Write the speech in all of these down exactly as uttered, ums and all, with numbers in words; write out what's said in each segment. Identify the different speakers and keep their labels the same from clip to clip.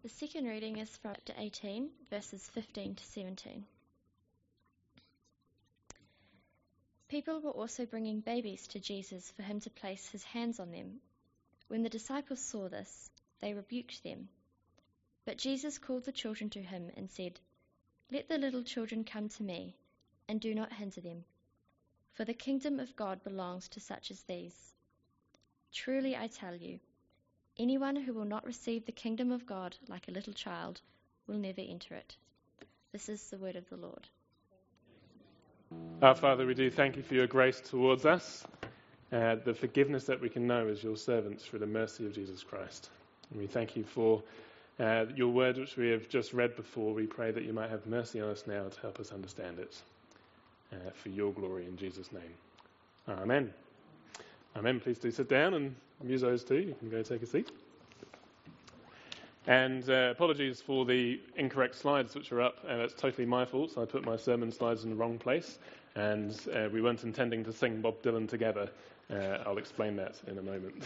Speaker 1: The second reading is from chapter eighteen, verses fifteen to seventeen. People were also bringing babies to Jesus for him to place his hands on them. When the disciples saw this, they rebuked them. But Jesus called the children to him and said, "Let the little children come to me, and do not hinder them, for the kingdom of God belongs to such as these. Truly I tell you, anyone who will not receive the kingdom of God like a little child will never enter it." This is the word of the Lord.
Speaker 2: Our Father, we do thank you for your grace towards us, uh, the forgiveness that we can know as your servants through the mercy of Jesus Christ. And we thank you for uh, your word, which we have just read before. We pray that you might have mercy on us now to help us understand it, uh, for your glory in Jesus' name. Amen. Amen. Please do sit down, and musos too. You can go take a seat. And uh, apologies for the incorrect slides which are up. Uh, that's totally my fault. So I put my sermon slides in the wrong place, and uh, we weren't intending to sing Bob Dylan together. Uh, I'll explain that in a moment.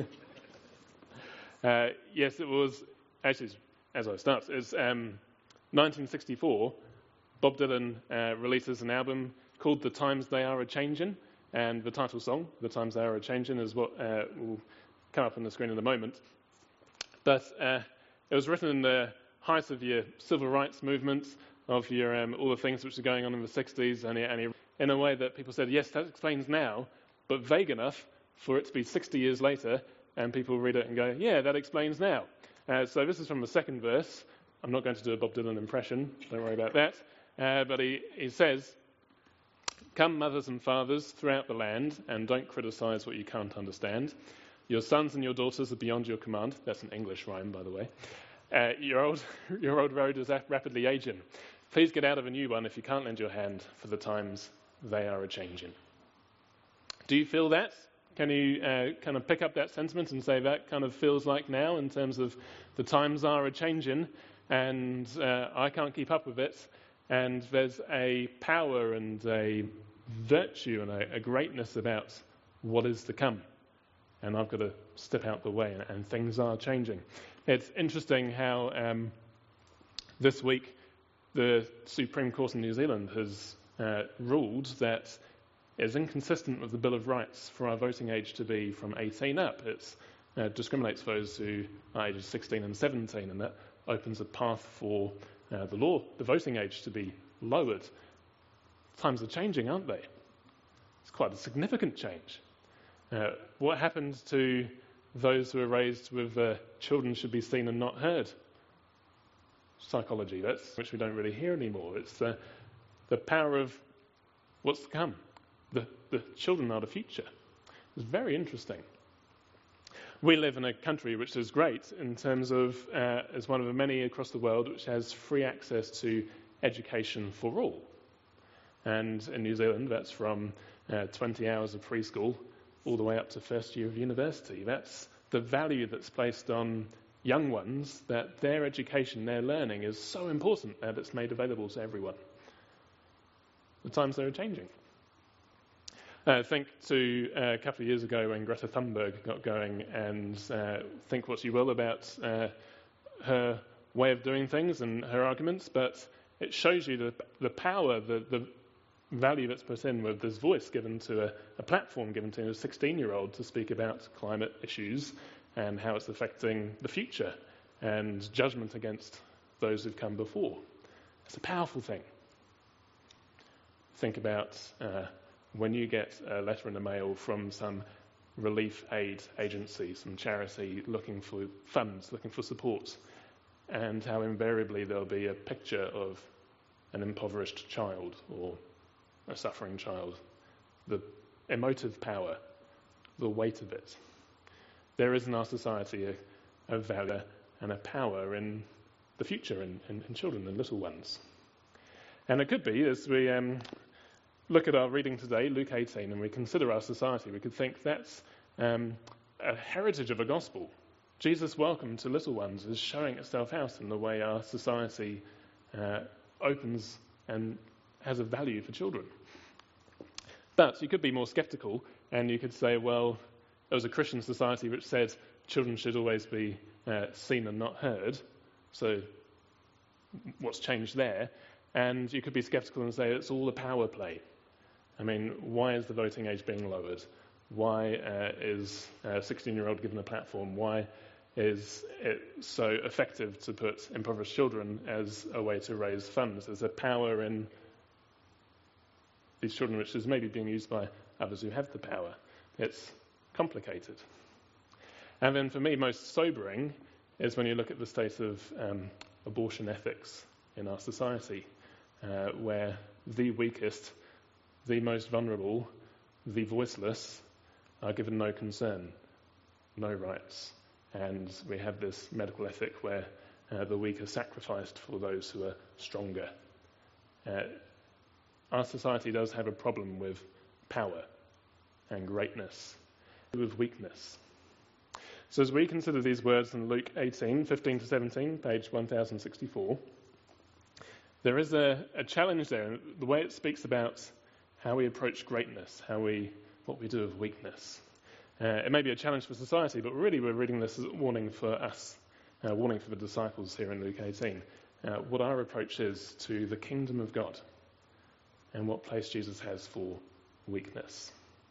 Speaker 2: uh, yes, it was, actually, as I start, it's um, nineteen sixty-four. Bob Dylan uh, releases an album called The Times They Are A-Changin', and the title song, The Times They Are A-Changin', is what uh, will come up on the screen in a moment. But uh, it was written in the height of your civil rights movement, of your um, all the things which are going on in the sixties, and, he, and he, in a way that people said, yes, that explains now, but vague enough for it to be sixty years later, and people read it and go, yeah, that explains now. Uh, so this is from the second verse. I'm not going to do a Bob Dylan impression, don't worry about that. Uh, but he, he says, "Come, mothers and fathers throughout the land, and don't criticise what you can't understand. Your sons and your daughters are beyond your command." That's an English rhyme, by the way. Uh, your old your old road is rapidly aging. Please get out of a new one if you can't lend your hand, for the times they are a-changing. Do you feel that? Can you uh, kind of pick up that sentiment and say that kind of feels like now, in terms of the times are a-changing, and uh, I can't keep up with it, and there's a power and a virtue and a, a greatness about what is to come, and I've got to step out the way, and, and things are changing. It's interesting how um, this week the Supreme Court in New Zealand has uh, ruled that it's inconsistent with the Bill of Rights for our voting age to be from eighteen up. It uh, discriminates those who are ages sixteen and seventeen, and that opens a path for uh, the law, the voting age, to be lowered. Times are changing, aren't they? It's quite a significant change. Uh, what happens to those who are raised with uh, children should be seen and not heard? Psychology, that's which we don't really hear anymore. It's uh, the power of what's to come. The, the children are the future. It's very interesting. We live in a country which is great in terms of, uh, as one of the many across the world, which has free access to education for all. And in New Zealand, that's from uh, twenty hours of preschool all the way up to first year of university. That's the value that's placed on young ones, that their education, their learning is so important that it's made available to everyone. The times are changing. Uh, think to uh, a couple of years ago when Greta Thunberg got going, and uh, think what you will about uh, her way of doing things and her arguments, but it shows you the, the power, the, the value that's put in with this voice given to a, a platform given to a sixteen-year-old to speak about climate issues and how it's affecting the future and judgment against those who've come before. It's a powerful thing. Think about uh, when you get a letter in the mail from some relief aid agency, some charity looking for funds, looking for support, and how invariably there'll be a picture of an impoverished child or a suffering child. The emotive power, the weight of it. There is in our society a, a value and a power in the future, in, in, in children and little ones. And it could be, as we um, look at our reading today, Luke eighteen, and we consider our society, we could think that's um, a heritage of a gospel. Jesus' welcome to little ones is showing itself out in the way our society uh, opens and has a value for children. But you could be more sceptical, and you could say, well, it was a Christian society which said children should always be uh, seen and not heard. So what's changed there? And you could be sceptical and say it's all a power play. I mean, why is the voting age being lowered? Why uh, is a sixteen-year-old given a platform? Why is it so effective to put impoverished children as a way to raise funds? There's a power in these children which is maybe being used by others who have the power. It's complicated. And then for me, most sobering is when you look at the state of um, abortion ethics in our society, uh, where the weakest, the most vulnerable, the voiceless are given no concern, no rights. And we have this medical ethic where uh, the weak are sacrificed for those who are stronger. Uh, our society does have a problem with power and greatness, with weakness. So as we consider these words in Luke eighteen, fifteen to seventeen, page one thousand sixty-four, there is a, a challenge there. The way it speaks about how we approach greatness, how we, what we do with weakness. Uh, it may be a challenge for society, but really we're reading this as a warning for us, a warning for the disciples here in Luke eighteen, uh, what our approach is to the kingdom of God and what place Jesus has for weakness.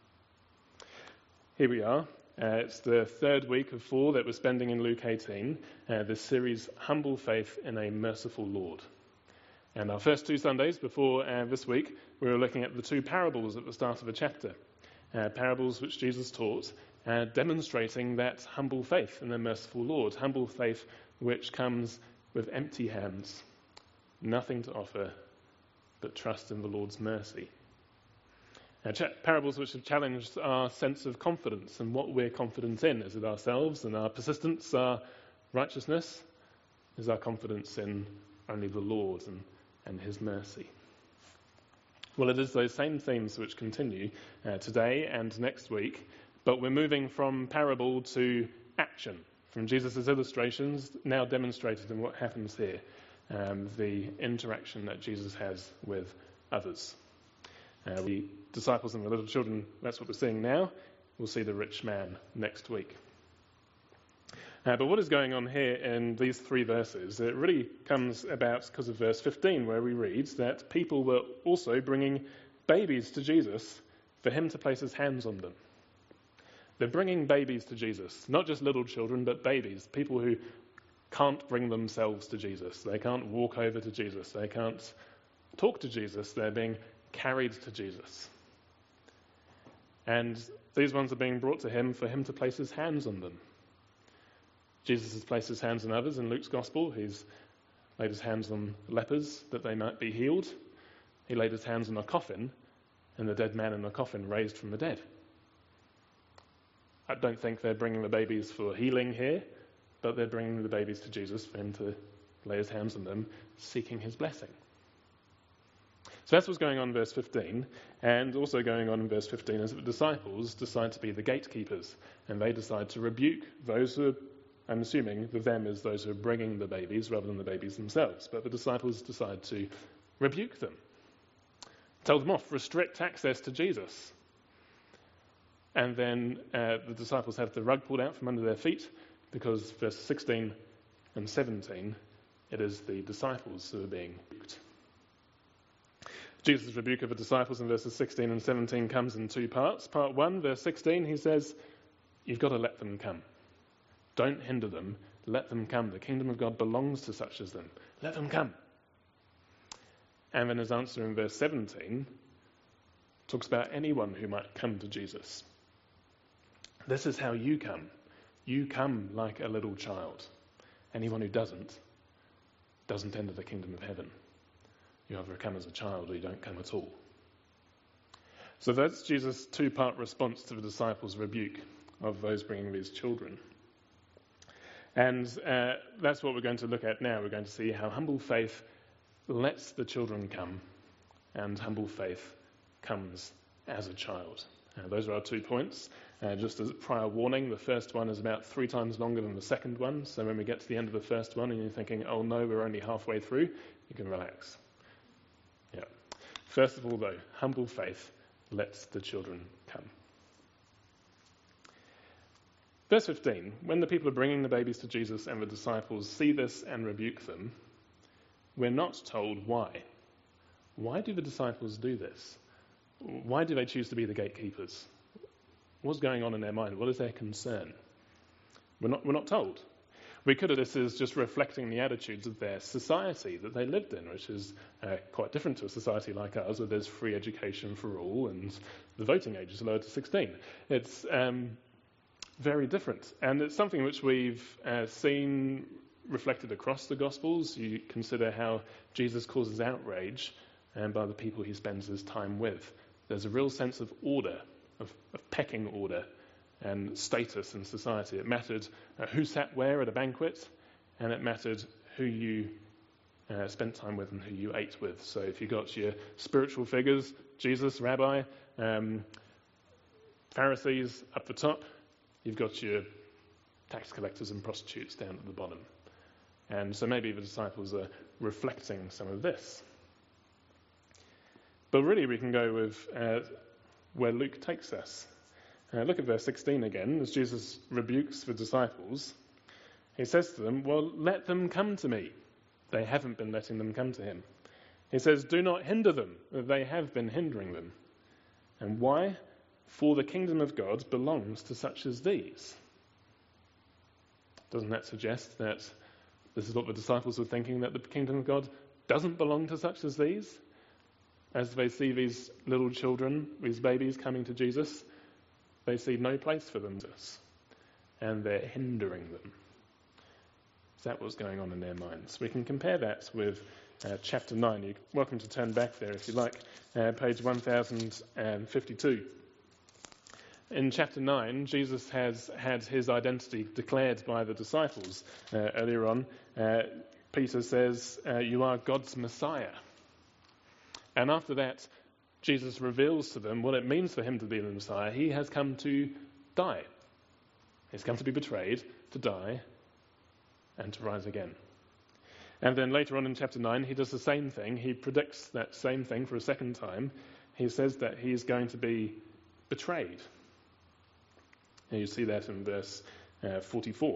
Speaker 2: Here we are. Uh, it's the third week of four that we're spending in Luke eighteen, uh, this series, Humble Faith in a Merciful Lord. And our first two Sundays before uh, this week, we were looking at the two parables at the start of a chapter. Uh, parables which Jesus taught, uh, demonstrating that humble faith in the merciful Lord. Humble faith which comes with empty hands, nothing to offer but trust in the Lord's mercy. Uh, cha- parables which have challenged our sense of confidence and what we're confident in. Is it ourselves and our persistence, our righteousness? Is our confidence in only the Lord and, and his mercy? Well, it is those same themes which continue uh, today and next week, but we're moving from parable to action, from Jesus' illustrations now demonstrated in what happens here, um, the interaction that Jesus has with others. Uh, the disciples and the little children, that's what we're seeing now. We'll see the rich man next week. Uh, but what is going on here in these three verses? It really comes about because of verse fifteen, where we read that people were also bringing babies to Jesus for him to place his hands on them. They're bringing babies to Jesus, not just little children, but babies, people who can't bring themselves to Jesus. They can't walk over to Jesus. They can't talk to Jesus. They're being carried to Jesus. And these ones are being brought to him for him to place his hands on them. Jesus has placed his hands on others in Luke's Gospel. He's laid his hands on lepers that they might be healed. He laid his hands on a coffin, and the dead man in the coffin raised from the dead. I don't think they're bringing the babies for healing here, but they're bringing the babies to Jesus for him to lay his hands on them, seeking his blessing. So that's what's going on in verse fifteen, and also going on in verse fifteen is that the disciples decide to be the gatekeepers, and they decide to rebuke those who are, I'm assuming the them is those who are bringing the babies rather than the babies themselves, but the disciples decide to rebuke them, tell them off, restrict access to Jesus. And then uh, the disciples have the rug pulled out from under their feet, because verse sixteen and seventeen, it is the disciples who are being rebuked. Jesus' rebuke of the disciples in verses sixteen and seventeen comes in two parts. Part one, verse sixteen, he says, you've got to let them come. Don't hinder them. Let them come. The kingdom of God belongs to such as them. Let them come. And then his answer in verse seventeen talks about anyone who might come to Jesus. This is how you come. You come like a little child. Anyone who doesn't, doesn't enter the kingdom of heaven. You either come as a child or you don't come at all. So that's Jesus' two-part response to the disciples' rebuke of those bringing these children. And uh, that's what we're going to look at now. We're going to see how humble faith lets the children come, and humble faith comes as a child. Uh, those are our two points. Uh, just as a prior warning, the first one is about three times longer than the second one. So when we get to the end of the first one and you're thinking, oh no, we're only halfway through, you can relax. Yeah. First of all, though, humble faith lets the children come. Verse fifteen, when the people are bringing the babies to Jesus and the disciples see this and rebuke them, we're not told why. Why do the disciples do this? Why do they choose to be the gatekeepers? What's going on in their mind? What is their concern? We're not, we're not told. We could have this as just reflecting the attitudes of their society that they lived in, which is uh, quite different to a society like ours, where there's free education for all and the voting age is lowered to sixteen. It's um, very different, and it's something which we've uh, seen reflected across the Gospels. You consider how Jesus causes outrage um, by the people he spends his time with. There's a real sense of order, of, of pecking order, and status in society. It mattered uh, who sat where at a banquet, and it mattered who you uh, spent time with and who you ate with. So if you got your spiritual figures, Jesus, Rabbi, um, Pharisees up the top, you've got your tax collectors and prostitutes down at the bottom. And so maybe the disciples are reflecting some of this. But really we can go with uh, where Luke takes us. Uh, look at verse sixteen again, as Jesus rebukes the disciples. He says to them, well, let them come to me. They haven't been letting them come to him. He says, do not hinder them. They have been hindering them. And why? For the kingdom of God belongs to such as these. Doesn't that suggest that this is what the disciples were thinking, that the kingdom of God doesn't belong to such as these? As they see these little children, these babies coming to Jesus, they see no place for them, and they're hindering them. Is that what's going on in their minds? We can compare that with uh, chapter nine. You're welcome to turn back there if you like, uh, page one thousand fifty-two. In chapter nine, Jesus has had his identity declared by the disciples. Uh, earlier on, uh, Peter says, uh, you are God's Messiah. And after that, Jesus reveals to them what it means for him to be the Messiah. He has come to die. He's come to be betrayed, to die, and to rise again. And then later on in chapter nine, he does the same thing. He predicts that same thing for a second time. He says that he is going to be betrayed. And you see that in verse uh, forty-four.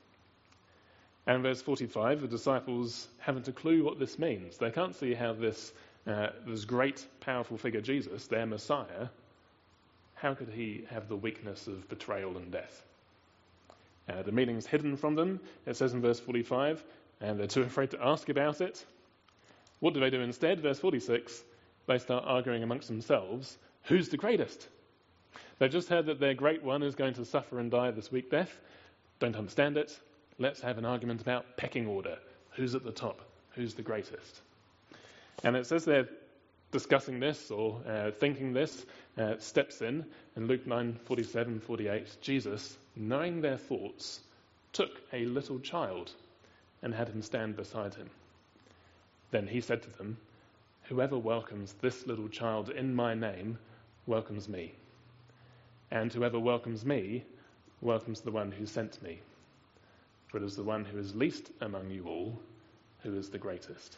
Speaker 2: And in verse forty-five, the disciples haven't a clue what this means. They can't see how this Uh, this great, powerful figure, Jesus, their Messiah, how could he have the weakness of betrayal and death? Uh, the meaning's hidden from them, it says in verse forty-five, and they're too afraid to ask about it. What do they do instead? Verse forty-six, they start arguing amongst themselves, who's the greatest? They've just heard that their great one is going to suffer and die this weak death. Don't understand it. Let's have an argument about pecking order. Who's at the top? Who's the greatest? And it says they're discussing this or uh, thinking this, uh, steps in, in Luke nine, forty-seven, forty-eight, Jesus, knowing their thoughts, took a little child and had him stand beside him. Then he said to them, whoever welcomes this little child in my name welcomes me. And whoever welcomes me welcomes the one who sent me. For it is the one who is least among you all who is the greatest.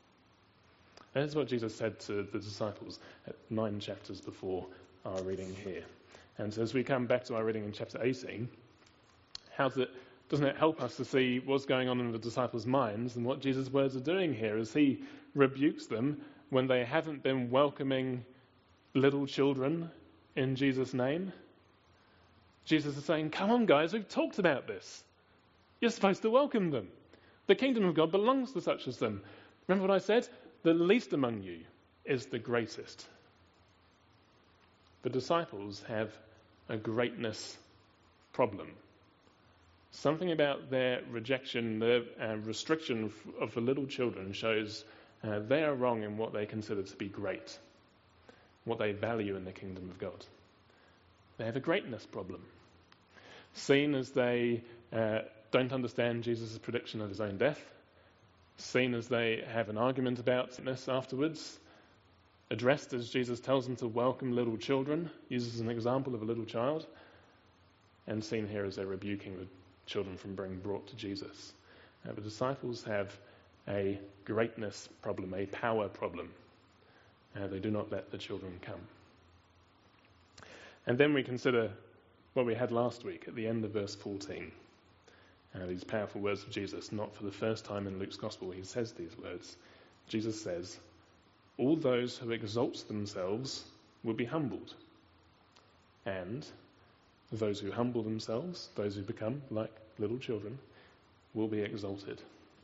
Speaker 2: That is what Jesus said to the disciples at nine chapters before our reading here. And so as we come back to our reading in chapter eighteen, how's it, doesn't it help us to see what's going on in the disciples' minds and what Jesus' words are doing here as he rebukes them when they haven't been welcoming little children in Jesus' name? Jesus is saying, come on guys, we've talked about this. You're supposed to welcome them. The kingdom of God belongs to such as them. Remember what I said? The least among you is the greatest. The disciples have a greatness problem. Something about their rejection, their uh, restriction of the little children shows uh, they are wrong in what they consider to be great, what they value in the kingdom of God. They have a greatness problem. Seen as they uh, don't understand Jesus' prediction of his own death, seen as they have an argument about this afterwards, addressed as Jesus tells them to welcome little children, uses an example of a little child, and seen here as they're rebuking the children from being brought to Jesus. Uh, the disciples have a greatness problem, a power problem. Uh, they do not let the children come. And then we consider what we had last week at the end of verse fourteen. Uh, these powerful words of Jesus, not for the first time in Luke's Gospel, he says these words. Jesus says, all those who exalt themselves will be humbled, and those who humble themselves, those who become like little children, will be exalted.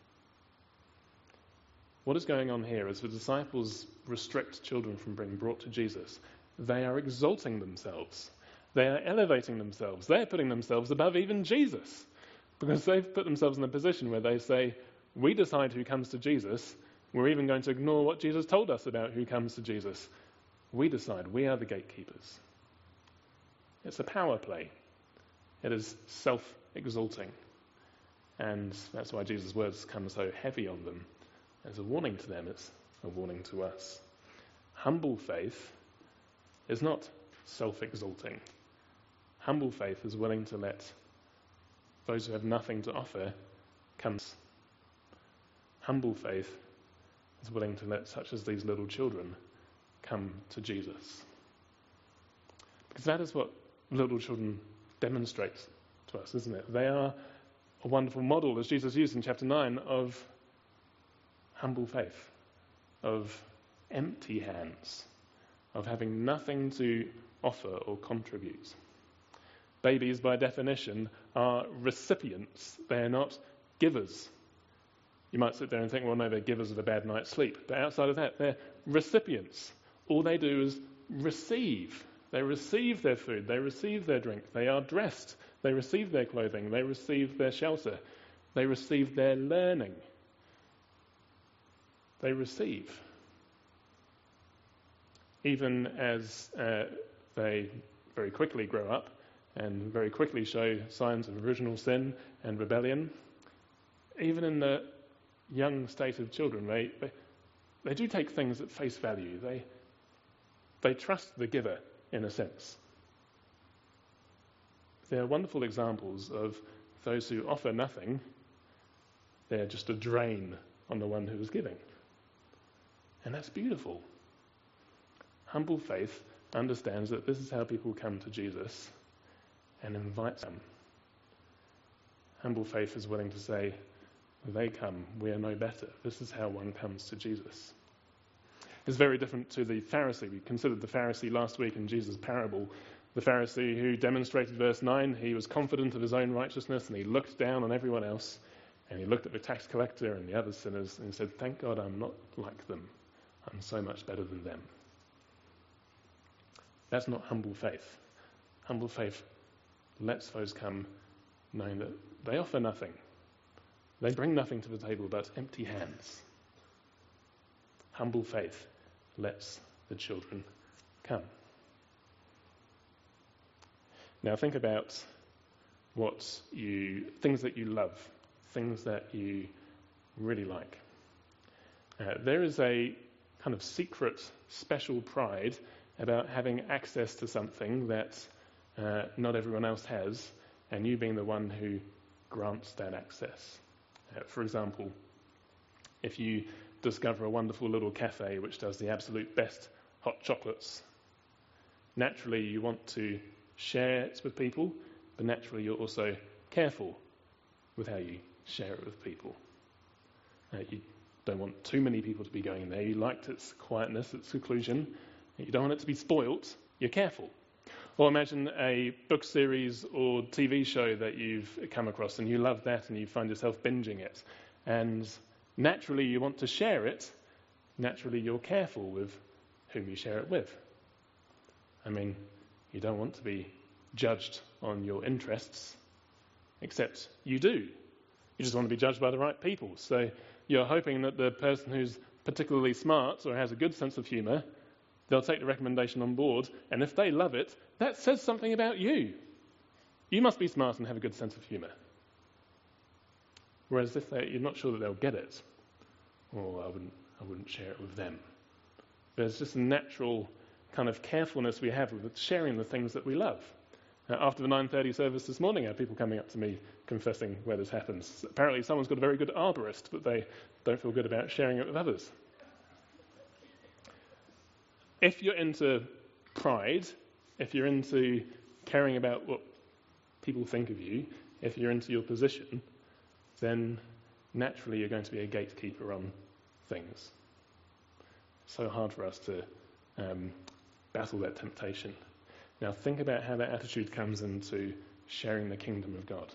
Speaker 2: What is going on here is the disciples restrict children from being brought to Jesus. They are exalting themselves. They are elevating themselves. They are putting themselves above even Jesus, because they've put themselves in a position where they say, we decide who comes to Jesus. We're even going to ignore what Jesus told us about who comes to Jesus. We decide. We are the gatekeepers. It's a power play. It is self-exalting. And that's why Jesus' words come so heavy on them. As a warning to them, it's a warning to us. Humble faith is not self-exalting. Humble faith is willing to let those who have nothing to offer come. Humble faith is willing to let such as these little children come to Jesus. Because that is what little children demonstrate to us, isn't it? They are a wonderful model, as Jesus used in chapter nine, of humble faith, of empty hands, of having nothing to offer or contribute. Babies, by definition, are recipients. They're not givers. You might sit there and think, well, no, they're givers of a bad night's sleep. But outside of that, they're recipients. All they do is receive. They receive their food. They receive their drink. They are dressed. They receive their clothing. They receive their shelter. They receive their learning. They receive. Even as uh, they very quickly grow up and very quickly show signs of original sin and rebellion, even in the young state of children, they, they, they do take things at face value. They, they trust the giver, in a sense. They're wonderful examples of those who offer nothing. They're just a drain on the one who is giving. And that's beautiful. Humble faith understands that this is how people come to Jesus and invites them. Humble faith is willing to say, they come, we are no better. This is how one comes to Jesus. It's very different to the Pharisee. We considered the Pharisee last week in Jesus' parable. The Pharisee who demonstrated verse nine, he was confident of his own righteousness and he looked down on everyone else and he looked at the tax collector and the other sinners and he said, thank God I'm not like them. I'm so much better than them. That's not humble faith. Humble faith lets those come knowing that they offer nothing. They bring nothing to the table but empty hands. Humble faith lets the children come. Now think about what you, things that you love, things that you really like. Uh, there is a kind of secret, special pride about having access to something that uh, not everyone else has, and you being the one who grants that access. Uh, for example, if you discover a wonderful little cafe which does the absolute best hot chocolates, naturally you want to share it with people, but naturally you're also careful with how you share it with people. Uh, you don't want too many people to be going there. You liked its quietness, its seclusion. You don't want it to be spoilt. You're careful. Or imagine a book series or T V show that you've come across and you love that and you find yourself binging it. And naturally you want to share it. Naturally you're careful with whom you share it with. I mean, you don't want to be judged on your interests, except you do. You just want to be judged by the right people. So you're hoping that the person who's particularly smart or has a good sense of humour, they'll take the recommendation on board, and if they love it, that says something about you. You must be smart and have a good sense of humour. Whereas if they, you're not sure that they'll get it, well, I wouldn't, I wouldn't share it with them. There's just a natural kind of carefulness we have with sharing the things that we love. Uh, after the nine thirty service this morning, I had people coming up to me confessing where this happens. Apparently someone's got a very good arborist, but they don't feel good about sharing it with others. If you're into pride, if you're into caring about what people think of you, if you're into your position, then naturally you're going to be a gatekeeper on things. It's so hard for us to um, battle that temptation. Now think about how that attitude comes into sharing the kingdom of God.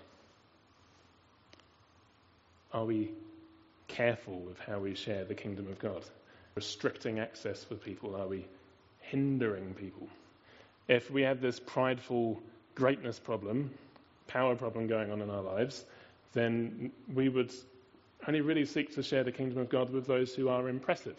Speaker 2: Are we careful with how we share the kingdom of God? Restricting access for people? Are we hindering people? If we have this prideful greatness problem, power problem going on in our lives, then we would only really seek to share the kingdom of God with those who are impressive.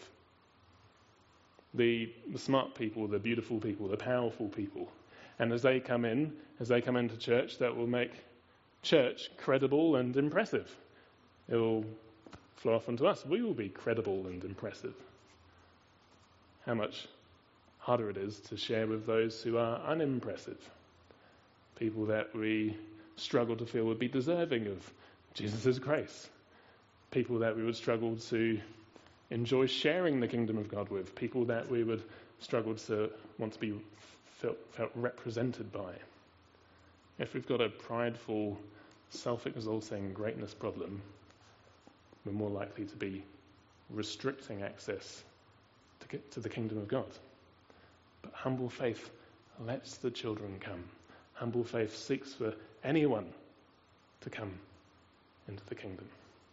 Speaker 2: The, the smart people, the beautiful people, the powerful people. And as they come in, as they come into church, that will make church credible and impressive. It will flow off onto us. We will be credible and impressive. How much harder it is to share with those who are unimpressive. People that we struggle to feel would be deserving of Jesus' grace. People that we would struggle to enjoy sharing the kingdom of God with. People that we would struggle to want to be felt, felt represented by. If we've got a prideful, self-exalting greatness problem, we're more likely to be restricting access to get to the kingdom of God. But humble faith lets the children come. Humble faith seeks for anyone to come into the kingdom.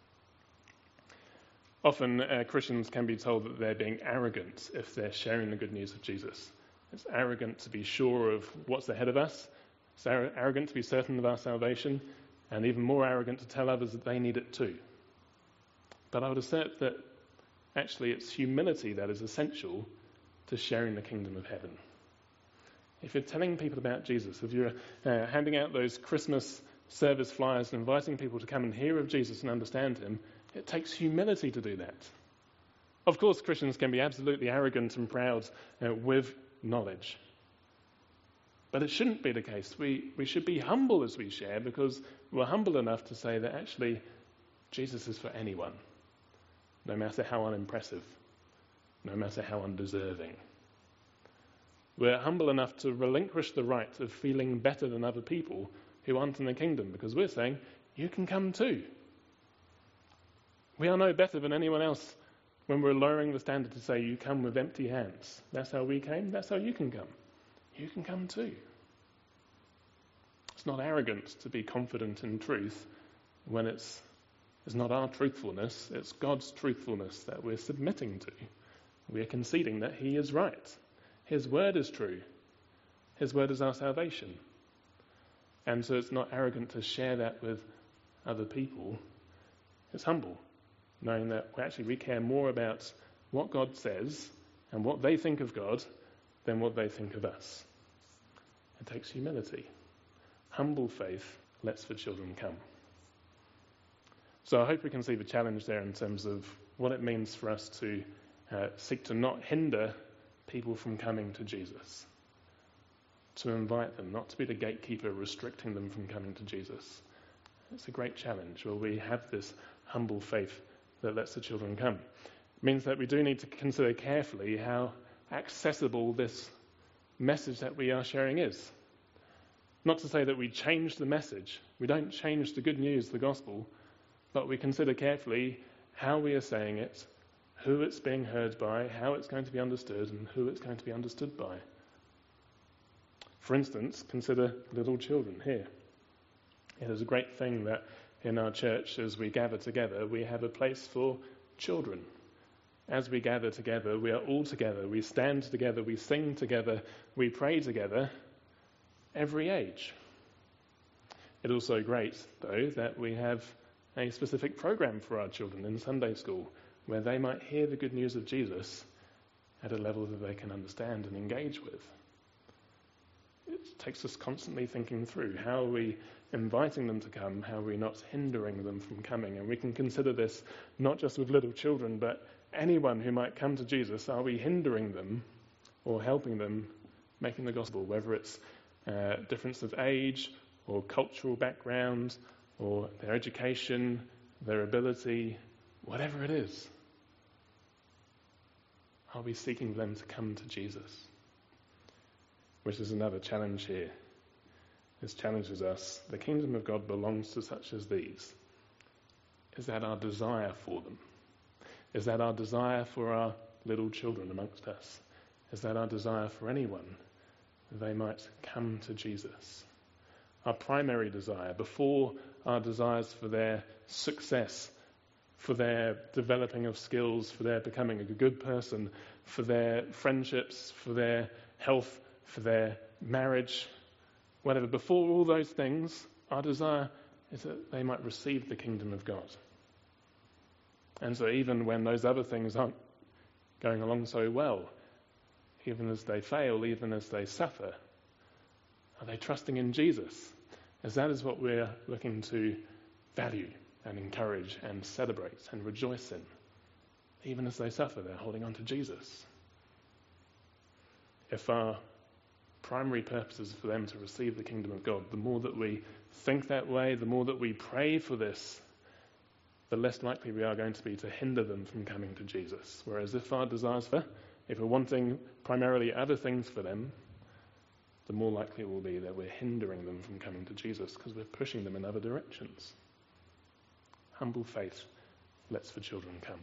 Speaker 2: Often uh, Christians can be told that they're being arrogant if they're sharing the good news of Jesus. It's arrogant to be sure of what's ahead of us. It's ar- arrogant to be certain of our salvation, and even more arrogant to tell others that they need it too. But I would assert that actually it's humility that is essential to sharing the kingdom of heaven. If you're telling people about Jesus, if you're uh, handing out those Christmas service flyers and inviting people to come and hear of Jesus and understand him, it takes humility to do that. Of course, Christians can be absolutely arrogant and proud uh, with knowledge. But it shouldn't be the case. We, we should be humble as we share, because we're humble enough to say that actually Jesus is for anyone, no matter how unimpressive, no matter how undeserving. We're humble enough to relinquish the right of feeling better than other people who aren't in the kingdom, because we're saying, you can come too. We are no better than anyone else when we're lowering the standard to say, you come with empty hands. That's how we came, that's how you can come. You can come too. It's not arrogant to be confident in truth when it's, it's not our truthfulness, it's God's truthfulness that we're submitting to. We're conceding that he is right. His word is true. His word is our salvation. And so it's not arrogant to share that with other people. It's humble, knowing that actually we care more about what God says and what they think of God than what they think of us. It takes humility. Humble faith lets the children come. So I hope we can see the challenge there in terms of what it means for us to uh, seek to not hinder people from coming to Jesus. To invite them, not to be the gatekeeper restricting them from coming to Jesus. It's a great challenge where we have this humble faith that lets the children come. It means that we do need to consider carefully how accessible this message that we are sharing is. Not to say that we change the message. We don't change the good news, the gospel, but we consider carefully how we are saying it, who it's being heard by, how it's going to be understood, and who it's going to be understood by. For instance, consider little children here. It is a great thing that in our church, as we gather together, we have a place for children. As we gather together, we are all together. We stand together, we sing together, we pray together, every age. It's also great, though, that we have a specific program for our children in Sunday school, where they might hear the good news of Jesus at a level that they can understand and engage with. It takes us constantly thinking through how are we inviting them to come, how are we not hindering them from coming. And we can consider this not just with little children, but anyone who might come to Jesus. Are we hindering them or helping them making the gospel, whether it's uh, difference of age or cultural background or their education, their ability, whatever it is? Are we seeking them to come to Jesus? Which is another challenge here. This challenges us. The kingdom of God belongs to such as these. Is that our desire for them? Is that our desire for our little children amongst us? Is that our desire for anyone? They might come to Jesus. Our primary desire, before our desires for their success, for their developing of skills, for their becoming a good person, for their friendships, for their health, for their marriage, whatever. Before all those things, our desire is that they might receive the kingdom of God. And so even when those other things aren't going along so well, even as they fail, even as they suffer, are they trusting in Jesus? As that is what we're looking to value and encourage and celebrate and rejoice in. Even as they suffer, they're holding on to Jesus. If our primary purpose is for them to receive the kingdom of God, the more that we think that way, the more that we pray for this, the less likely we are going to be to hinder them from coming to Jesus. Whereas if our desires for, if we're wanting primarily other things for them, the more likely it will be that we're hindering them from coming to Jesus because we're pushing them in other directions. Humble faith lets the children come.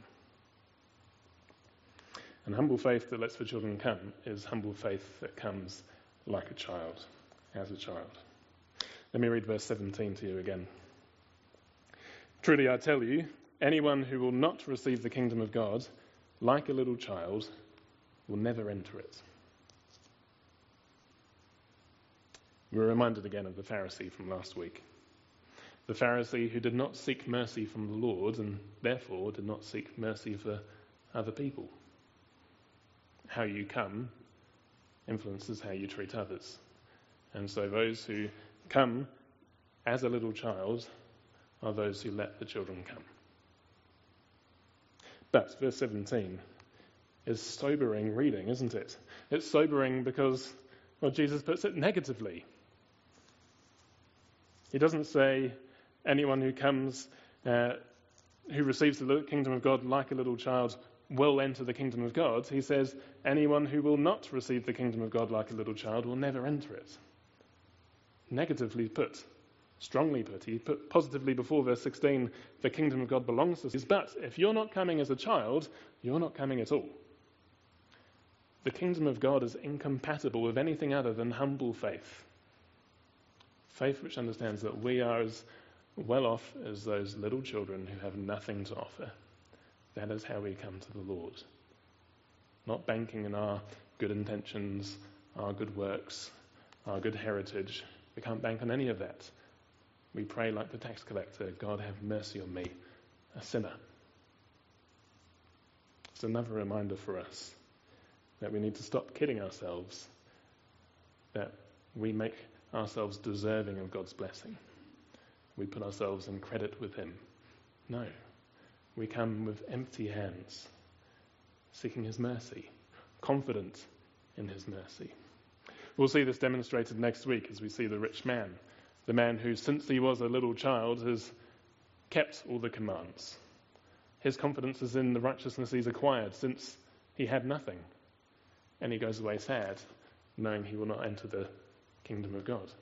Speaker 2: And humble faith that lets the children come is humble faith that comes like a child, as a child. Let me read verse seventeen to you again. Truly I tell you, anyone who will not receive the kingdom of God like a little child will never enter it. We're reminded again of the Pharisee from last week. The Pharisee who did not seek mercy from the Lord and therefore did not seek mercy for other people. How you come influences how you treat others. And so those who come as a little child are those who let the children come. But verse seventeen is sobering reading, isn't it? It's sobering because, well, Jesus puts it negatively. He doesn't say anyone who comes, uh, who receives the kingdom of God like a little child will enter the kingdom of God. He says anyone who will not receive the kingdom of God like a little child will never enter it. Negatively put, strongly put. He put positively before verse sixteen, the kingdom of God belongs to us. But if you're not coming as a child, you're not coming at all. The kingdom of God is incompatible with anything other than humble faith. Faith which understands that we are as well off as those little children who have nothing to offer. That is how we come to the Lord. Not banking in our good intentions, our good works, our good heritage. We can't bank on any of that. We pray like the tax collector, God have mercy on me, a sinner. It's another reminder for us that we need to stop kidding ourselves, that we make ourselves deserving of God's blessing. We put ourselves in credit with him. No. We come with empty hands, seeking his mercy, confident in his mercy. We'll see this demonstrated next week as we see the rich man, the man who, since he was a little child, has kept all the commands. His confidence is in the righteousness he's acquired since he had nothing. And he goes away sad, knowing he will not enter the kingdom of God.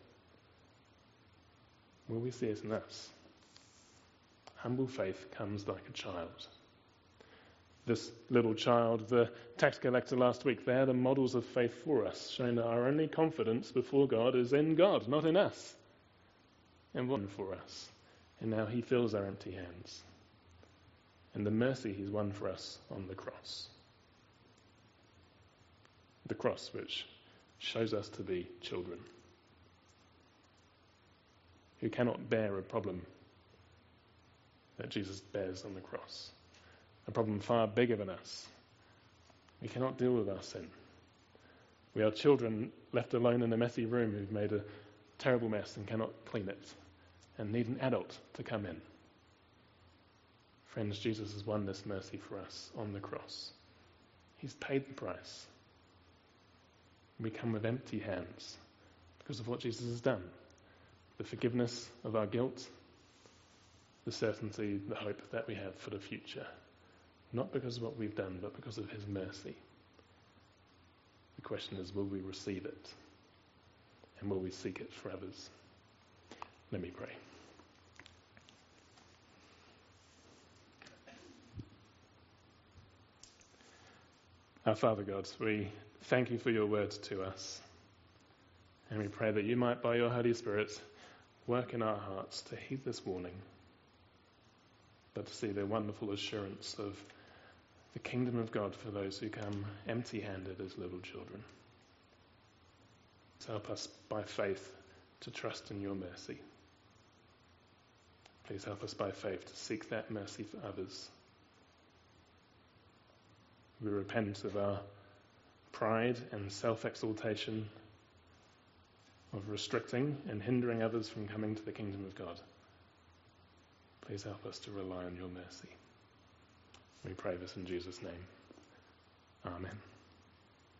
Speaker 2: Will we see it in us? Humble faith comes like a child. This little child, the tax collector last week, they're the models of faith for us, showing that our only confidence before God is in God, not in us. And won for us. And now he fills our empty hands. And the mercy he's won for us on the cross. The cross which shows us to be children who cannot bear a problem that Jesus bears on the cross. A problem far bigger than us. We cannot deal with our sin. We are children left alone in a messy room who've made a terrible mess and cannot clean it and need an adult to come in. Friends, Jesus has won this mercy for us on the cross. He's paid the price. We come with empty hands because of what Jesus has done. The forgiveness of our guilt, the certainty, the hope that we have for the future. Not because of what we've done, but because of his mercy. The question is, will we receive it? And will we seek it for others? Let me pray. Our Father God, we thank you for your words to us. And we pray that you might, by your Holy Spirit, work in our hearts to heed this warning, but to see the wonderful assurance of the kingdom of God for those who come empty-handed as little children. To help us by faith to trust in your mercy. Please help us by faith to seek that mercy for others. We repent of our pride and self-exaltation, of restricting and hindering others from coming to the kingdom of God. Please help us to rely on your mercy. We pray this in Jesus' name. Amen.